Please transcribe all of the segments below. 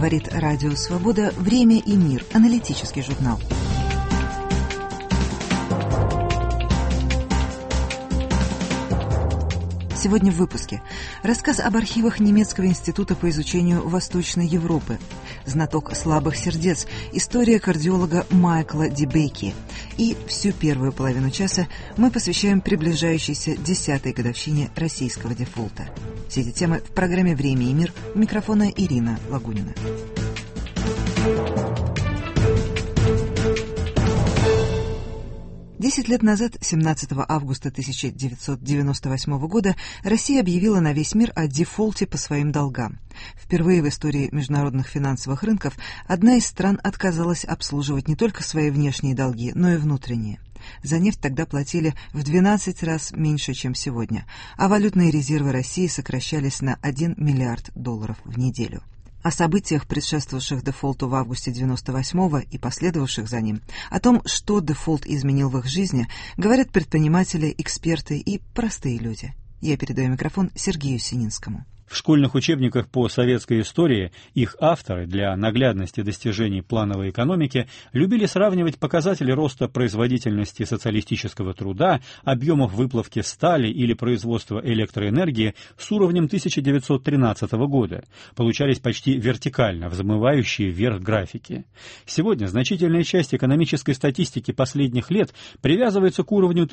Говорит Радио Свобода. Время и мир. Аналитический журнал. Сегодня в выпуске рассказ об архивах Немецкого института по изучению Восточной Европы, знаток слабых сердец, история кардиолога Майкла Дебейки. И всю первую половину часа мы посвящаем приближающейся 10-й годовщине российского дефолта. Все эти темы в программе «Время и мир». У микрофона Ирина Лагунина. 10 лет назад, 17 августа 1998 года, Россия объявила на весь мир о дефолте по своим долгам. Впервые в истории международных финансовых рынков одна из стран отказалась обслуживать не только свои внешние долги, но и внутренние. За нефть тогда платили в 12 раз меньше, чем сегодня, а валютные резервы России сокращались на $1 миллиард в неделю. О событиях, предшествовавших дефолту в августе 98-го и последовавших за ним, о том, что дефолт изменил в их жизни, говорят предприниматели, эксперты и простые люди. Я передаю микрофон Сергею Сининскому. В школьных учебниках по советской истории их авторы для наглядности достижений плановой экономики любили сравнивать показатели роста производительности социалистического труда, объемов выплавки стали или производства электроэнергии с уровнем 1913 года. Получались почти вертикально взмывающие вверх графики. Сегодня значительная часть экономической статистики последних лет привязывается к уровню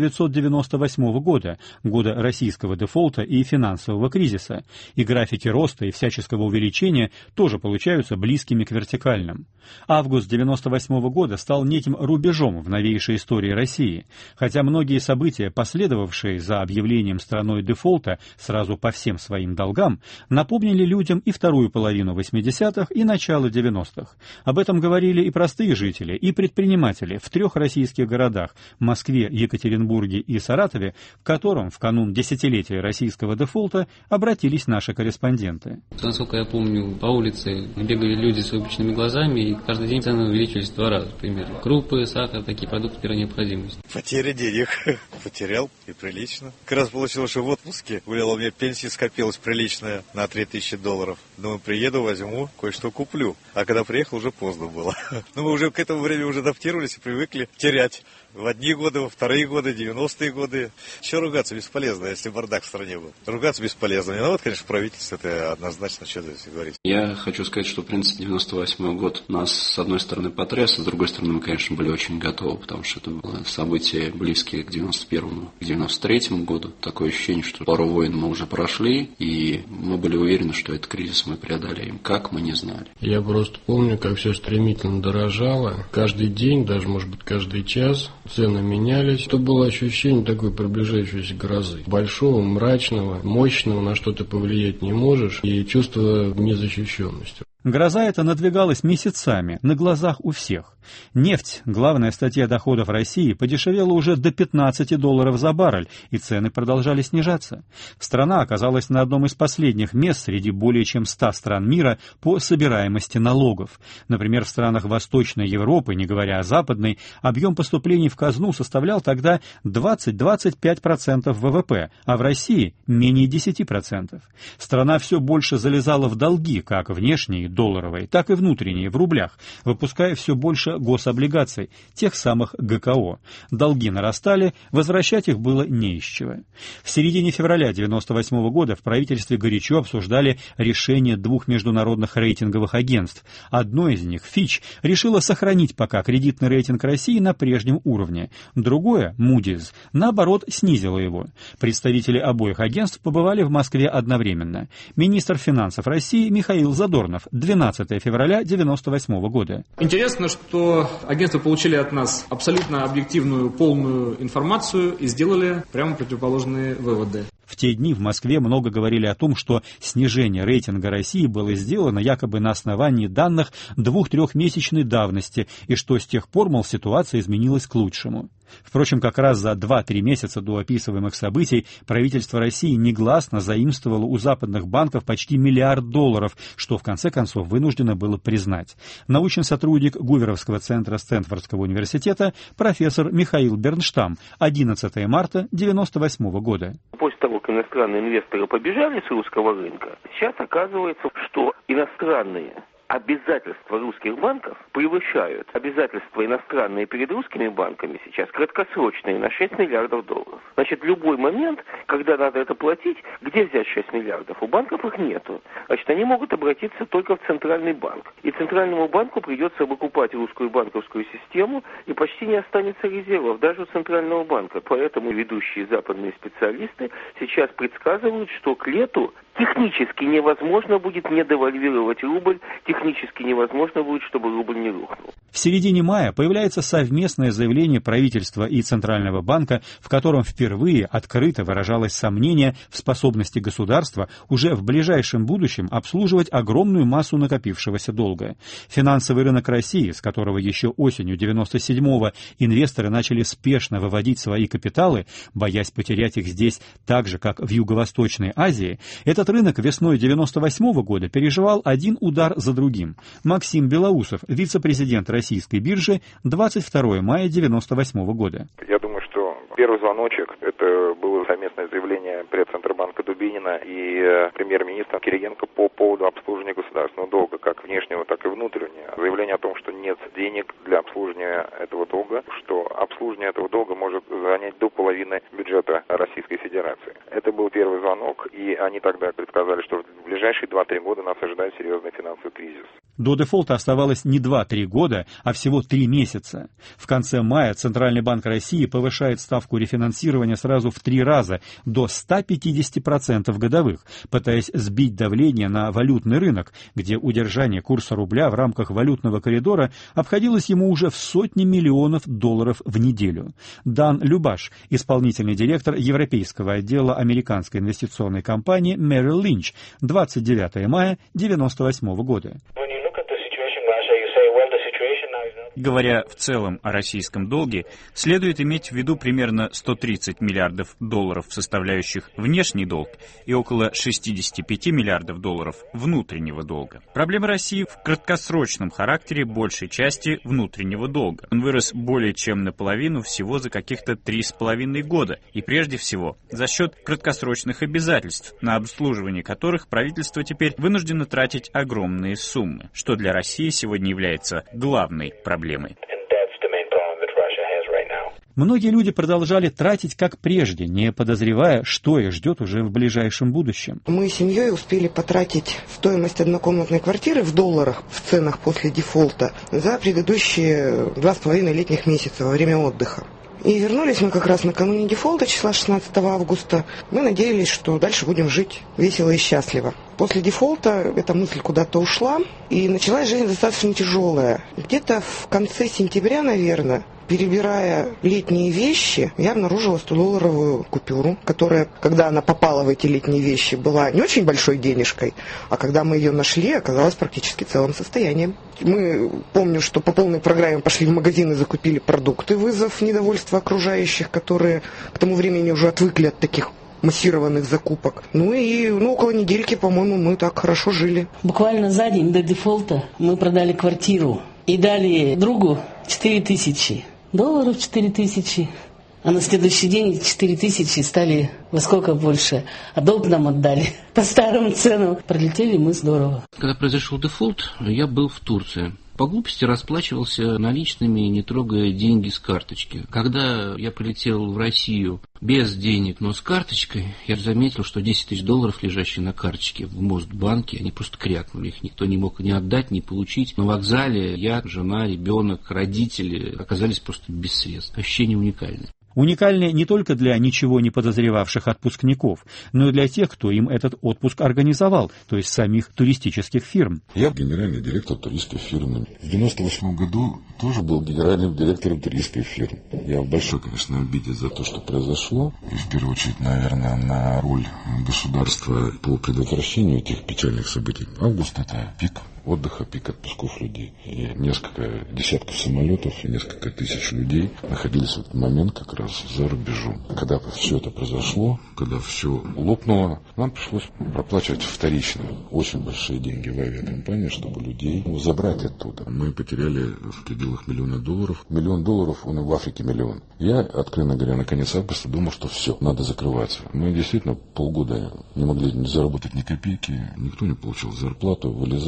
1998 года, года российского дефолта и финансового кризиса. И графики роста и всяческого увеличения тоже получаются близкими к вертикальным. Август 1998 года стал неким рубежом в новейшей истории России, хотя многие события, последовавшие за объявлением страной дефолта сразу по всем своим долгам, напомнили людям и вторую половину 80-х, и начало 90-х. Об этом говорили и простые жители, и предприниматели в 3 российских городах – Москве, Екатеринбурге и Саратове, к которым в канун десятилетия российского дефолта обратились наши корреспонденты. Насколько я помню, по улице бегали люди с выпученными глазами, и каждый день цены увеличились в 2 раза примерно. Крупы, сахар, такие продукты первой необходимости. Потеря денег. Потерял, и прилично. Как раз получилось, что в отпуске гуляла, у меня пенсия скопилась приличная на $3000. Думаю, приеду, возьму, кое-что куплю. А когда приехал, уже поздно было. Но мы уже к этому времени уже адаптировались и привыкли терять. В одни годы, во вторые годы, 90-е годы. Еще ругаться бесполезно, если бардак в стране был. Ругаться бесполезно. Не вот, конечно, правительство, это однозначно, что здесь говорить. Я хочу сказать, что, в принципе, 98-й год нас, с одной стороны, потряс, а с другой стороны, мы, конечно, были очень готовы, потому что это было события, близкие к 91-му, к 93-му году. Такое ощущение, что пару войн мы уже прошли, и мы были уверены, что этот кризис мы преодолеем. Как, мы не знали. Я просто помню, как все стремительно дорожало. Каждый день, даже, может быть, каждый час цены менялись. Это было ощущение такой приближающейся грозы. Большого, мрачного, мощного, на что ты повлиять не можешь, и чувство незащищенности. Гроза эта надвигалась месяцами, на глазах у всех. Нефть, главная статья доходов России, подешевела уже до $15 за баррель, и цены продолжали снижаться. Страна оказалась на одном из последних мест среди более чем 100 стран мира по собираемости налогов. Например, в странах Восточной Европы, не говоря о Западной, объем поступлений в казну составлял тогда 20-25% ВВП, а в России менее 10%. Страна все больше залезала в долги, как внешние, долларовые, так и внутренние, в рублях, выпуская все больше гособлигаций, тех самых ГКО. Долги нарастали, возвращать их было не из чего. В середине февраля 1998 года в правительстве горячо обсуждали решение 2 международных рейтинговых агентств. Одно из них, Fitch, решило сохранить пока кредитный рейтинг России на прежнем уровне. Другое, Moody's, наоборот, снизило его. Представители обоих агентств побывали в Москве одновременно. Министр финансов России Михаил Задорнов, 12 февраля 1998 года. Интересно, что агентства получили от нас абсолютно объективную, полную информацию и сделали прямо противоположные выводы. В те дни в Москве много говорили о том, что снижение рейтинга России было сделано якобы на основании данных 2-3-месячной давности, и что с тех пор, мол, ситуация изменилась к лучшему. Впрочем, как раз за 2-3 месяца до описываемых событий правительство России негласно заимствовало у западных банков почти $1 миллиард, что в конце концов вынуждено было признать. Научный сотрудник Гуверовского центра Стэнфордского университета профессор Михаил Бернштам, 11 марта 1998 года. После того, как иностранные инвесторы побежали с русского рынка, сейчас оказывается, что иностранные обязательства русских банков превышают обязательства иностранные перед русскими банками сейчас краткосрочные на 6 миллиардов долларов. Значит, в любой момент, когда надо это платить, где взять 6 миллиардов? У банков их нету. Значит, они могут обратиться только в Центральный банк. И Центральному банку придется выкупать русскую банковскую систему, и почти не останется резервов даже у Центрального банка. Поэтому ведущие западные специалисты сейчас предсказывают, что к лету технически невозможно будет не девальвировать рубль, технически невозможно будет, чтобы рубль не рухнул. В середине мая появляется совместное заявление правительства и Центрального банка, в котором впервые открыто выражалось сомнение в способности государства уже в ближайшем будущем обслуживать огромную массу накопившегося долга. Финансовый рынок России, с которого еще осенью 97-го инвесторы начали спешно выводить свои капиталы, боясь потерять их здесь так же, как в Юго-Восточной Азии, этот рынок весной 98-го года переживал один удар за другим. Максим Белоусов, вице-президент Российской биржи, 22 мая 98-го года. Я думаю, что первый звоночек – это было совместное заявление предцентробанка Дубинина и премьер-министра Кириенко по поводу обслуживания государственного долга, как внешнего, так и внутреннего. Заявление о том, что нет денег для обслуживания этого долга, что обслуживание этого долга может занять до половины бюджета Российской Федерации. Это был первый звонок, и они тогда предсказали, что в ближайшие 2-3 года нас ожидает серьезный финансовый кризис. До дефолта оставалось не 2-3 года, а всего 3 месяца. В конце мая Центральный банк России повышает ставку рефинансирования сразу в 3 раза, до 150% годовых, пытаясь сбить давление на валютный рынок, где удержание курса рубля в рамках валютного коридора обходилось ему уже в сотни миллионов долларов в неделю. Дан Любаш, исполнительный директор европейского отдела американской инвестиционной компании Merrill Lynch, 29 мая 1998 года. Говоря в целом о российском долге, следует иметь в виду примерно 130 миллиардов долларов, составляющих внешний долг, и около 65 миллиардов долларов внутреннего долга. Проблема России в краткосрочном характере большей части внутреннего долга. Он вырос более чем наполовину всего за каких-то 3,5 года, и прежде всего за счет краткосрочных обязательств, на обслуживание которых правительство теперь вынуждено тратить огромные суммы, что для России сегодня является главной проблемой. Многие люди продолжали тратить как прежде, не подозревая, что их ждет уже в ближайшем будущем. Мы с семьей успели потратить стоимость однокомнатной квартиры в долларах в ценах после дефолта за предыдущие 2,5 летних месяца во время отдыха. И вернулись мы как раз накануне дефолта, числа 16 августа. Мы надеялись, что дальше будем жить весело и счастливо. После дефолта эта мысль куда-то ушла, и началась жизнь достаточно тяжелая. Где-то в конце сентября, наверное, перебирая летние вещи, я обнаружила 100-долларовую купюру, которая, когда она попала в эти летние вещи, была не очень большой денежкой, а когда мы ее нашли, оказалась практически целым состоянием. Мы, помню, что по полной программе пошли в магазин и закупили продукты, вызвав недовольство окружающих, которые к тому времени уже отвыкли от таких массированных закупок. Ну и около недельки, по-моему, мы так хорошо жили. Буквально за день до дефолта мы продали квартиру и дали другу 4000 долларов, 4000. А на следующий день 4000 стали во сколько больше. А долг нам отдали по старым ценам. Пролетели мы здорово. Когда произошел дефолт, я был в Турции. По глупости расплачивался наличными, не трогая деньги с карточки. Когда я прилетел в Россию без денег, но с карточкой, я заметил, что 10 тысяч долларов, лежащие на карточке в Мосбанке, они просто крякнули. Их никто не мог ни отдать, ни получить. На вокзале я, жена, ребенок, родители оказались просто без средств. Ощущение уникальное. Уникальное не только для ничего не подозревавших отпускников, но и для тех, кто им этот отпуск организовал, то есть самих туристических фирм. Я генеральный директор туристской фирмы. В 1998 году тоже был генеральным директором туристской фирмы. Я в большой, конечно, обиде за то, что произошло. И в первую очередь, наверное, на роль государства по предотвращению этих печальных событий. Август – это пик отдыха, пик отпусков людей. И несколько десятков самолетов и несколько тысяч людей находились в этот момент как раз за рубежом. Когда все это произошло, когда все лопнуло, нам пришлось проплачивать вторично очень большие деньги в авиакомпании, чтобы людей забрать оттуда. Мы потеряли в пределах $1 миллиона. $1 миллион, он и в Африке миллион. Я, откровенно говоря, на конец августа думал, что все, надо закрываться. Мы действительно полгода не могли заработать ни копейки, никто не получил зарплату, вылезали из долгов.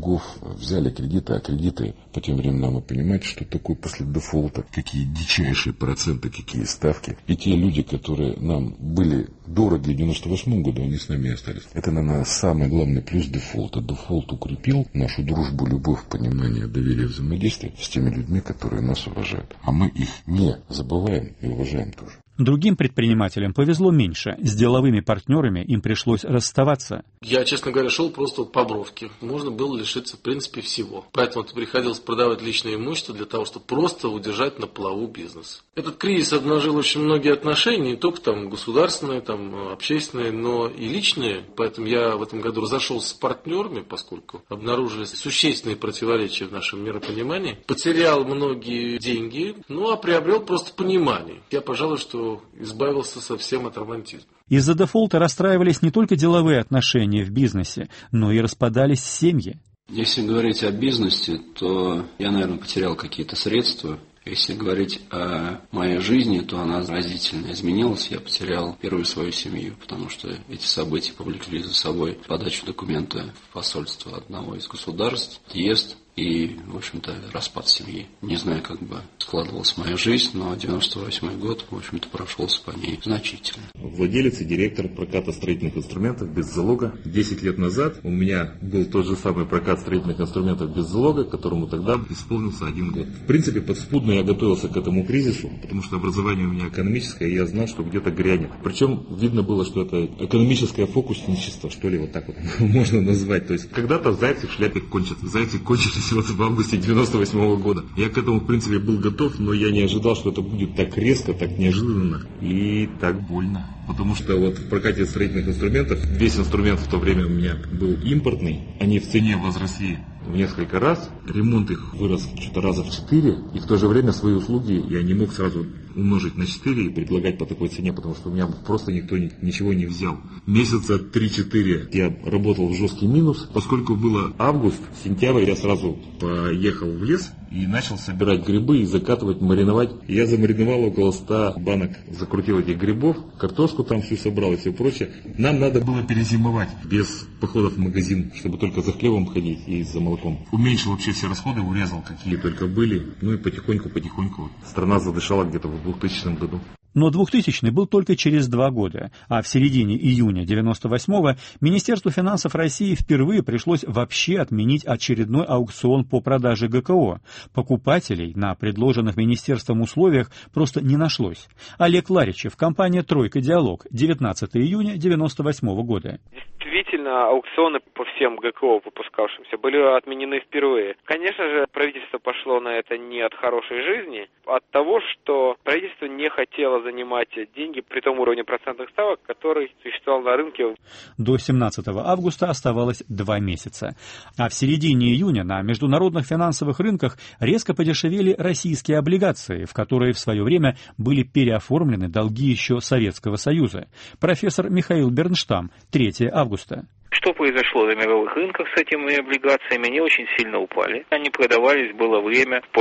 долгов, взяли кредиты, а кредиты по тем временам вы понимаете, что такое после дефолта, какие дичайшие проценты, какие ставки. И те люди, которые нам были дороги в 98 году, они с нами и остались. Это, наверное, самый главный плюс дефолта. Дефолт укрепил нашу дружбу, любовь, понимание, доверие, взаимодействие с теми людьми, которые нас уважают. А мы их не забываем и уважаем тоже. Другим предпринимателям повезло меньше. С деловыми партнерами им пришлось расставаться. Я, честно говоря, шел просто по бровке. Можно было лишиться, в принципе, всего. Поэтому приходилось продавать личное имущество для того, чтобы просто удержать на плаву бизнес. Этот кризис обнажил очень многие отношения, не только там государственные, там общественные, но и личные. Поэтому я в этом году разошелся с партнерами, поскольку обнаружились существенные противоречия в нашем миропонимании. Потерял многие деньги, а приобрел просто понимание. Я, пожалуй, что избавился совсем от романтизма. Из-за дефолта расстраивались не только деловые отношения в бизнесе, но и распадались семьи. Если говорить о бизнесе, то я, наверное, потерял какие-то средства. Если говорить о моей жизни, то она разительно изменилась. Я потерял первую свою семью, потому что эти события повлекли за собой подачу документа в посольство одного из государств, отъезд и, в общем-то, распад семьи. Не знаю, как бы складывалась моя жизнь, но 98-й год, в общем-то, прошелся по ней значительно. Владелец и директор проката строительных инструментов без залога. 10 лет назад у меня был тот же самый прокат строительных инструментов без залога, которому тогда исполнился 1 год. В принципе, подспудно я готовился к этому кризису, потому что образование у меня экономическое, и я знал, что где-то грянет. Причем видно было, что это экономическое фокусничество, что ли, вот так вот можно назвать. То есть когда-то зайцы в шляпе кончатся. Зайцы кончились вот в августе 98 года. Я к этому, в принципе, был готов, но я не ожидал, что это будет так резко, так неожиданно и так больно. Потому что вот в прокате строительных инструментов, весь инструмент в то время у меня был импортный, они в цене возросли в несколько раз, ремонт их вырос что-то раза в 4, и в то же время свои услуги я не мог сразу умножить на 4 и предлагать по такой цене, потому что у меня просто никто ничего не взял. Месяца 3-4 я работал в жесткий минус, поскольку было август, сентябрь, я сразу поехал в лес и начал собирать грибы и закатывать, мариновать. Я замариновал около 100 банок, закрутил этих грибов, картошку там всю собрал и все прочее. Нам надо было перезимовать без походов в магазин, чтобы только за хлебом ходить и за молоком. Уменьшил вообще все расходы, урезал какие только были. И потихоньку страна задышала где-то в 2000 году. Но 2000-й был только через 2 года, а в середине июня 98-го Министерству финансов России впервые пришлось вообще отменить очередной аукцион по продаже ГКО. Покупателей на предложенных министерством условиях просто не нашлось. Олег Ларичев, компания «Тройка Диалог», 19 июня 98 года. Действительно, аукционы по всем ГКО выпускавшимся были отменены впервые. Конечно же, правительство пошло на это не от хорошей жизни, а от того, что правительство не хотело занимать деньги при том уровне процентных ставок, который существовал на рынке. До 17 августа оставалось 2 месяца. А в середине июня на международных финансовых рынках резко подешевели российские облигации, в которые в свое время были переоформлены долги еще Советского Союза. Профессор Михаил Бернштам, 3 августа. Что произошло на мировых рынках с этими облигациями? Они очень сильно упали. Они продавались, было время, по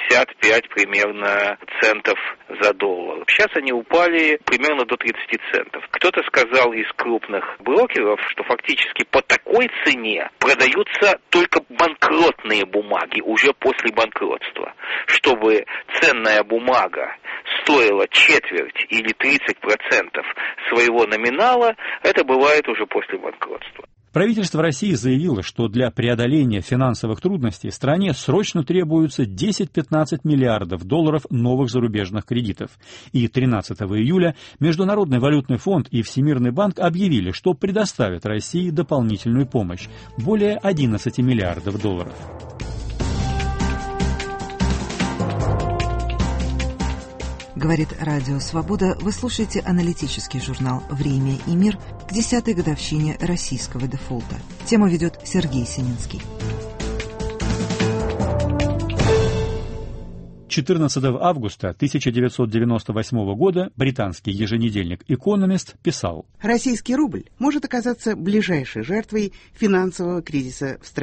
65 примерно центов за доллар. Сейчас они упали примерно до 30 центов. Кто-то сказал из крупных брокеров, что фактически по такой цене продаются только банкротные бумаги уже после банкротства. Чтобы ценная бумага стоила четверть или 30% своего номинала, это бывает уже после банкротства. Правительство России заявило, что для преодоления финансовых трудностей стране срочно требуется 10-15 миллиардов долларов новых зарубежных кредитов. И 13 июля Международный валютный фонд и Всемирный банк объявили, что предоставят России дополнительную помощь – более 11 миллиардов долларов. Говорит Радио Свобода. Вы слушаете аналитический журнал «Время и мир» к 10-й годовщине российского дефолта. Тему ведет Сергей Сининский. 14 августа 1998 года британский еженедельник «Экономист» писал: «Российский рубль может оказаться ближайшей жертвой финансового кризиса в стране.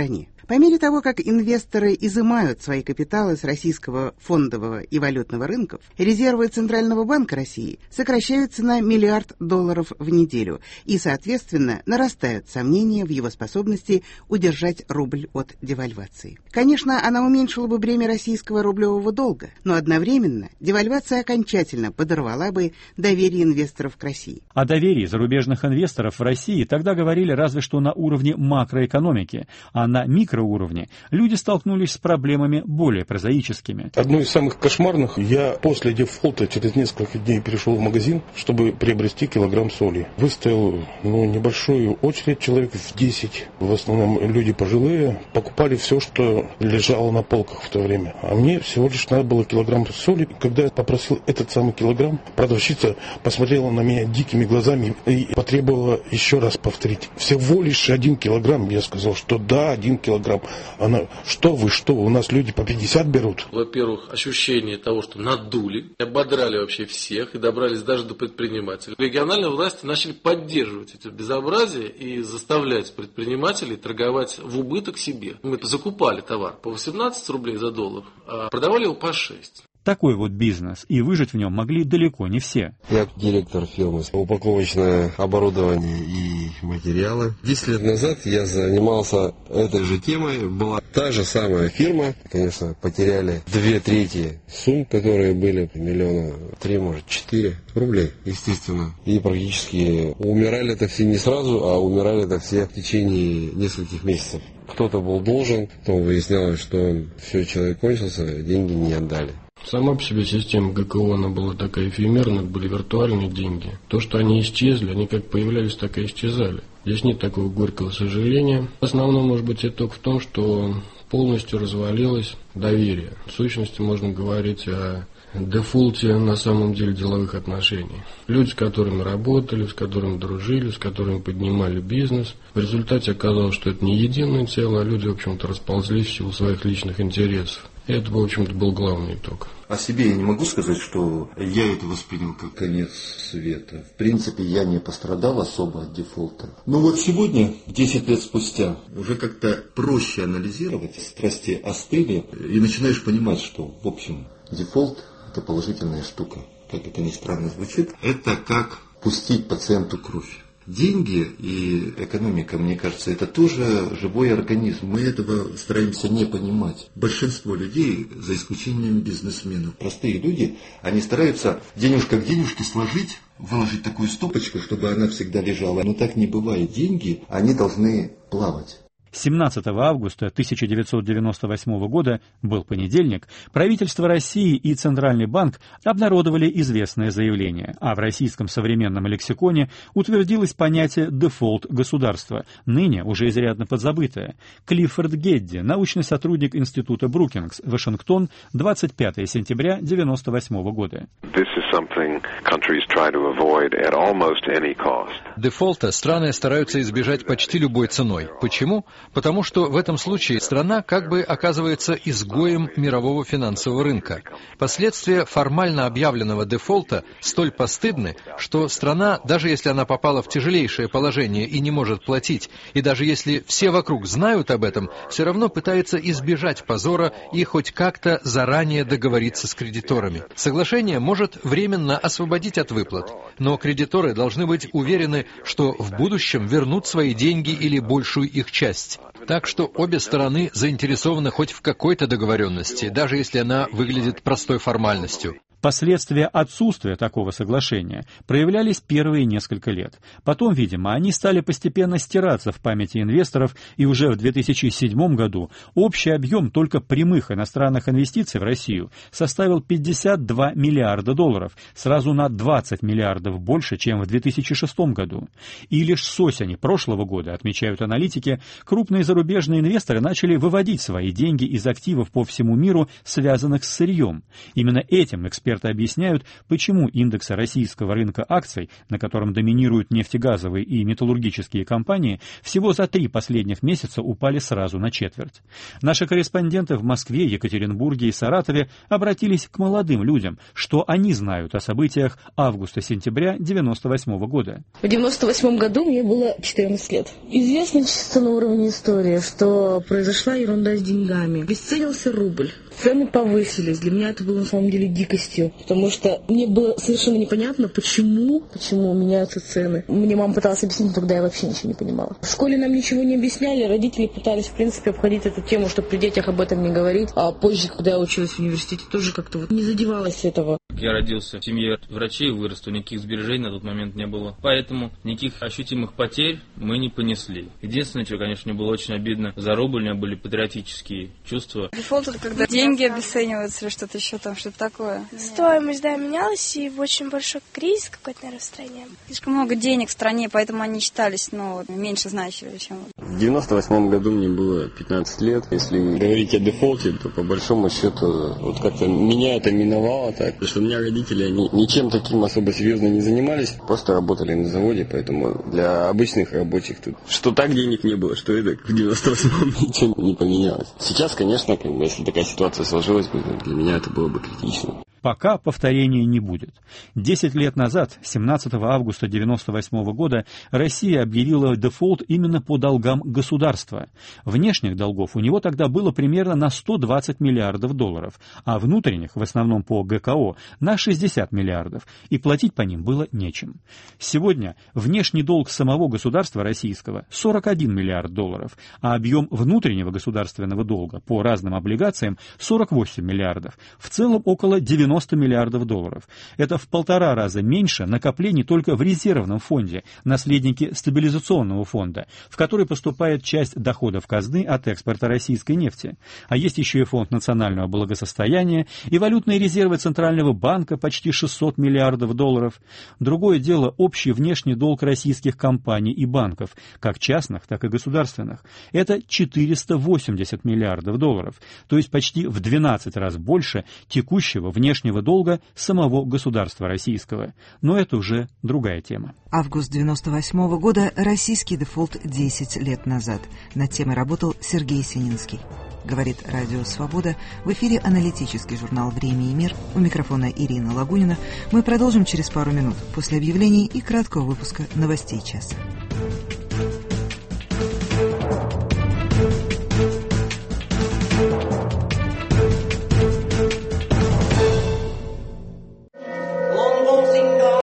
По мере того, как инвесторы изымают свои капиталы с российского фондового и валютного рынков, резервы Центрального банка России сокращаются на $1 миллиард в неделю, и, соответственно, нарастают сомнения в его способности удержать рубль от девальвации. Конечно, она уменьшила бы бремя российского рублевого долга, но одновременно девальвация окончательно подорвала бы доверие инвесторов к России. О доверии зарубежных инвесторов в России тогда говорили разве что на уровне макроэкономики, а на микроуровне люди столкнулись с проблемами более прозаическими. Одно из самых кошмарных, я после дефолта через несколько дней перешел в магазин, чтобы приобрести килограмм соли. Выстоял небольшую очередь, человек в 10. В основном люди пожилые, покупали все, что лежало на полках в то время. А мне всего лишь надо было килограмм соли. Когда я попросил этот самый килограмм, продавщица посмотрела на меня дикими глазами и потребовала еще раз повторить. Всего лишь 1 килограмм. Я сказал, что да, 1 килограмм. Она, что, у нас люди по 50 берут. Во-первых, ощущение того, что надули, ободрали вообще всех и добрались даже до предпринимателей. Региональные власти начали поддерживать это безобразие и заставлять предпринимателей торговать в убыток себе. Мы закупали товар по 18 рублей за доллар, а продавали его по 6. Такой вот бизнес, и выжить в нем могли далеко не все. Я директор фирмы «Упаковочное оборудование и материалы». 10 лет назад я занимался этой же темой. Была та же самая фирма. Конечно, потеряли 2/3 сумм, которые были, 3 миллиона, может 4 рублей, естественно. И практически умирали это все не сразу, а умирали это все в течение нескольких месяцев. Кто-то был должен, потом выяснялось, что все, человек кончился, деньги не отдали. Сама по себе система ГКО, она была такая эфемерная, были виртуальные деньги. То, что они исчезли, они как появлялись, так и исчезали. Здесь нет такого горького сожаления. Основной, может быть, итог в том, что полностью развалилось доверие. В сущности, можно говорить о дефолте на самом деле деловых отношений. Люди, с которыми работали, с которыми дружили, с которыми поднимали бизнес. В результате оказалось, что это не единое целое, а люди, в общем-то, расползлись в силу своих личных интересов. И это, в общем-то, был главный итог. О себе я не могу сказать, что я это воспринял как конец света. В принципе, я не пострадал особо от дефолта. Но вот сегодня, 10 лет спустя, уже как-то проще анализировать, страсти остыли, и начинаешь понимать, что, в общем, дефолт – это положительная штука. Как это ни странно звучит, это как пустить пациенту кровь. Деньги и экономика, мне кажется, это тоже живой организм. Мы этого стараемся не понимать. Большинство людей, за исключением бизнесменов, простые люди, они стараются денежка к денежке сложить, выложить такую стопочку, чтобы она всегда лежала. Но так не бывает. Деньги, они должны плавать. 17 августа 1998 года, был понедельник, правительство России и Центральный банк обнародовали известное заявление, а в российском современном лексиконе утвердилось понятие «дефолт государства», ныне уже изрядно подзабытое. Клиффорд Гедди, научный сотрудник Института Брукингс, Вашингтон, 25 сентября 1998 года. Дефолта страны стараются избежать почти любой ценой. Почему? Потому что в этом случае страна как бы оказывается изгоем мирового финансового рынка. Последствия формально объявленного дефолта столь постыдны, что страна, даже если она попала в тяжелейшее положение и не может платить, и даже если все вокруг знают об этом, все равно пытается избежать позора и хоть как-то заранее договориться с кредиторами. Соглашение может временно освободить от выплат, но кредиторы должны быть уверены, что в будущем вернут свои деньги или большую их часть. Так что обе стороны заинтересованы хоть в какой-то договоренности, даже если она выглядит простой формальностью. Последствия отсутствия такого соглашения проявлялись первые несколько лет. Потом, видимо, они стали постепенно стираться в памяти инвесторов, и уже в 2007 году общий объем только прямых иностранных инвестиций в Россию составил $52 миллиарда, сразу на 20 миллиардов больше, чем в 2006 году. И лишь с осени прошлого года, отмечают аналитики, крупные зарубежные инвесторы начали выводить свои деньги из активов по всему миру, связанных с сырьем. Именно этим эксперты Эксперты объясняют, почему индексы российского рынка акций, на котором доминируют нефтегазовые и металлургические компании, всего за 3 последних месяца упали сразу на четверть. Наши корреспонденты в Москве, Екатеринбурге и Саратове обратились к молодым людям, что они знают о событиях августа-сентября 1998 года. В 1998 году мне было 14 лет. Известно чисто на уровне истории, что произошла ерунда с деньгами. Обесценился рубль. Цены повысились. Для меня это было на самом деле дикостью, потому что мне было совершенно непонятно, почему меняются цены. Мне мама пыталась объяснить, тогда я вообще ничего не понимала. В школе нам ничего не объясняли, родители пытались, в принципе, обходить эту тему, чтобы при детях об этом не говорить. А позже, когда я училась в университете, тоже как-то не задевалась этого. Я родился в семье врачей, вырос, никаких сбережений на тот момент не было. Поэтому никаких ощутимых потерь мы не понесли. Единственное, что, конечно, мне было очень обидно, за рубль у меня были патриотические чувства. Дефолт — это когда деньги обесцениваются или что-то еще там, что-то такое. Стоимость, менялась, и очень большой кризис какой-то, наверное, в стране. Слишком много денег в стране, поэтому они считались, меньше значили, чем... В 98 году мне было 15 лет. Если говорить о дефолте, то по большому счету, как-то меня это миновало так, что у меня родители, они ничем таким особо серьезно не занимались, просто работали на заводе, поэтому для обычных рабочих тут что так денег не было, что это в 98-м ничего не поменялось. Сейчас, конечно, если такая ситуация сложилась бы, для меня это было бы критично. Пока повторения не будет. 10 лет назад, 17 августа 1998 года, Россия объявила дефолт именно по долгам государства. Внешних долгов у него тогда было примерно на 120 миллиардов долларов, а внутренних, в основном по ГКО, на 60 миллиардов, и платить по ним было нечем. Сегодня внешний долг самого государства российского 41 миллиард долларов, а объем внутреннего государственного долга по разным облигациям 48 миллиардов, в целом около 90 миллиардов долларов. Это в 1,5 раза меньше накоплений только в резервном фонде, наследнике стабилизационного фонда, в который поступает часть доходов казны от экспорта российской нефти. А есть еще и фонд национального благосостояния и валютные резервы Центрального банка почти 600 миллиардов долларов. Другое дело общий внешний долг российских компаний и банков, как частных, так и государственных. Это 480 миллиардов долларов, то есть почти в 12 раз больше текущего внешнего долга самого государства российского. Но это уже другая тема. Август 1998 года. Российский дефолт 10 лет назад. Над темой работал Сергей Сининский. Говорит Радио Свобода. В эфире аналитический журнал «Время и мир». У микрофона Ирина Лагунина. Мы продолжим через пару минут после объявлений и краткого выпуска новостей часа.